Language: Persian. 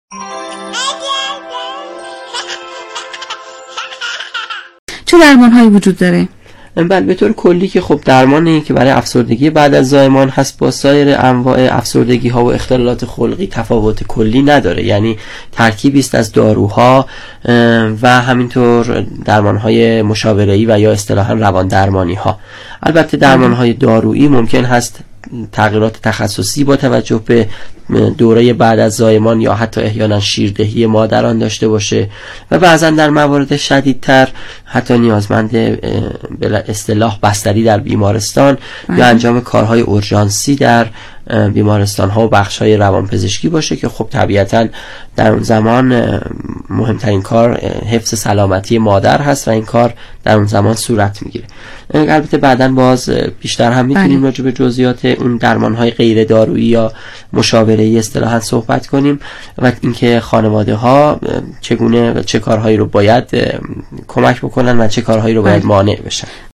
چه درمان‌هایی وجود داره؟ بله، به طور کلی که خب درمانی که برای افسردگی بعد از زایمان هست با سایر انواع افسردگی ها و اختلالات خلقی تفاوت کلی نداره، یعنی ترکیبی است از داروها و همینطور درمانهای مشاوره‌ای و یا اصطلاحاً روان درمانی ها. البته درمانهای دارویی ممکن هست تغییرات تخصصی با توجه به دوره بعد از زایمان یا حتی احیانا شیردهی مادران داشته باشه و بعضا در موارد شدیدتر حتی نیازمند به اصطلاح بستری در بیمارستان یا انجام کارهای اورژانسی در بیمارستان ها و بخش های روانپزشکی باشه که خب طبیعتا در اون زمان مهمترین کار حفظ سلامتی مادر هست و این کار در اون زمان صورت میگیره. البته بعداً باز بیشتر هم میتونیم راجع به جزئیات اون درمان های غیر دارویی یا مشاوره‌ای اصطلاحاً صحبت کنیم و اینکه خانواده ها چگونه و چه کارهایی رو باید کمک بکنن و چه کارهایی رو باید مانع بشن.